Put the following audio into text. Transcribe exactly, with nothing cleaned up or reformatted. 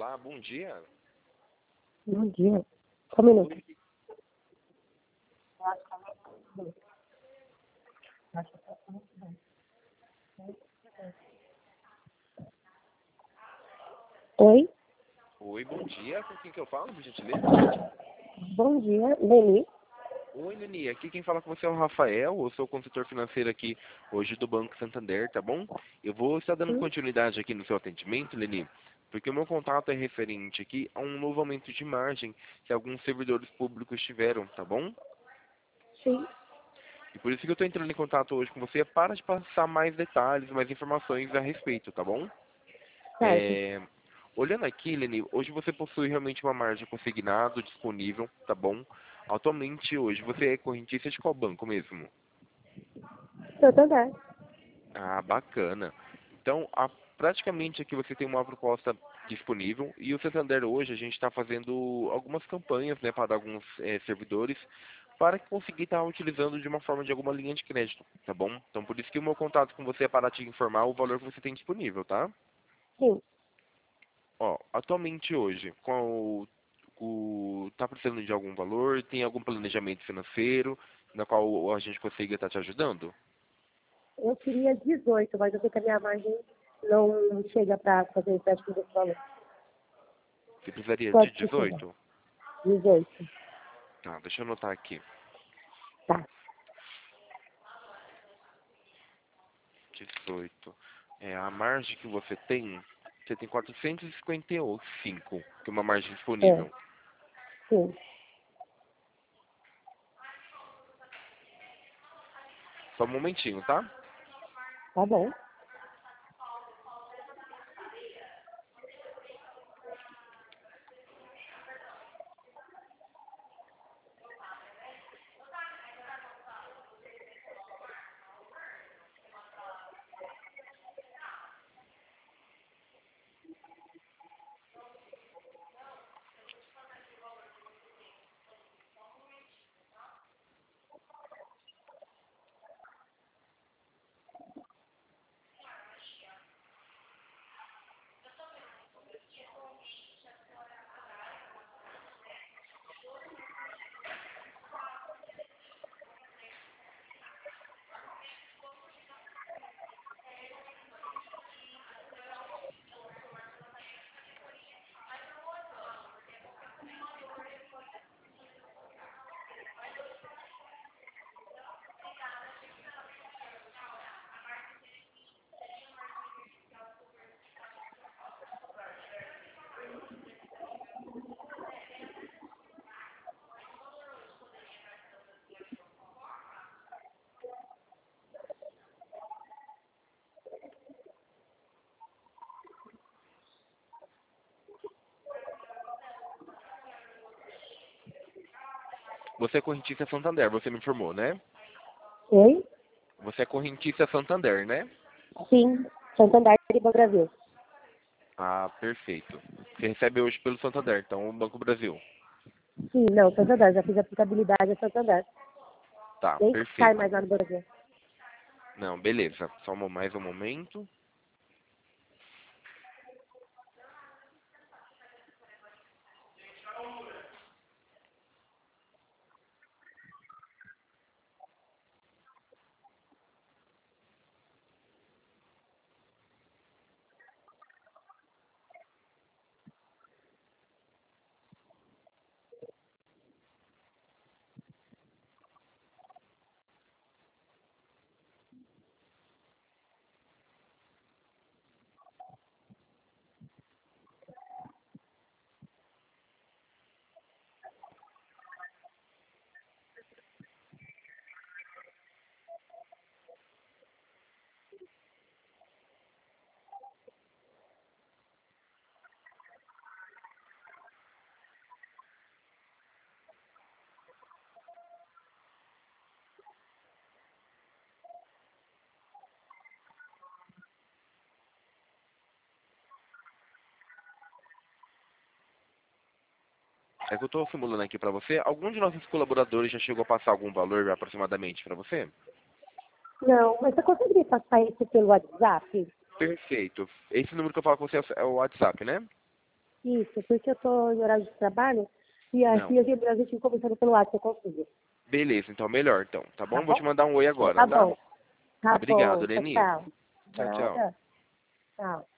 Olá, bom dia. Bom dia. Só um minuto. Oi? Oi, bom dia. Com quem que eu falo, por gentileza? Bom dia, Leni. Oi, Leni. Aqui quem fala com você é o Rafael. Eu sou consultor financeiro aqui hoje do Banco Santander, tá bom? Eu vou estar dando Sim. continuidade aqui no seu atendimento, Leni, porque o meu contato é referente aqui a um novo aumento de margem que alguns servidores públicos tiveram, tá bom? Sim. E por isso que eu estou entrando em contato hoje com você para te passar mais detalhes, mais informações a respeito, tá bom? Certo. É, olhando aqui, Leni, hoje você possui realmente uma margem consignado disponível, tá bom? Atualmente, hoje, você é correntista de qual banco mesmo? Santander. Ah, bacana. Então, a- praticamente aqui você tem uma proposta disponível e o Santander hoje a gente está fazendo algumas campanhas, né, para alguns eh, servidores para conseguir estar utilizando de uma forma de alguma linha de crédito, tá bom? Então, por isso que o meu contato com você é para te informar o valor que você tem disponível, tá? Sim. Ó, atualmente hoje, qual o, o tá precisando de algum valor? Tem algum planejamento financeiro na qual a gente consiga estar te ajudando? Eu queria dezoito, mas eu sei que a minha margem não chega para fazer empréstimo desse valor. Você precisaria de Quanto que chega? dezoito? dezoito. Tá, deixa eu anotar aqui. Tá. dezoito. É, a margem que você tem, você tem quatrocentos e cinquenta e cinco, que é uma margem É. disponível. Sim. Só um momentinho, tá? Tá bom. Você é correntista Santander, você me informou, né? Oi? Você é correntista Santander, né? Sim. Santander de Brasil. Ah, perfeito. Você recebe hoje pelo Santander, então o Banco Brasil. Sim, não, Santander. Já fiz aplicabilidade a Santander. Tá, Nem cai perfeito. mais lá no Brasil. Não, beleza. Só um- mais um momento. É que eu estou simulando aqui para você. Algum de nossos colaboradores já chegou a passar algum valor aproximadamente para você? Não, mas você conseguiria passar isso pelo WhatsApp? Perfeito. Esse número que eu falo com você é o é o WhatsApp, né? Isso, porque eu tô em horário de trabalho e aí Não. eu vi a gente conversando pelo WhatsApp, eu consigo. Beleza, então melhor, então, tá Tá bom? Vou te bom? mandar um oi Então agora, tá tá? bom. Tá Obrigado, bom. Tchau, Leni. tchau. Tchau, tchau. Nada. Tchau.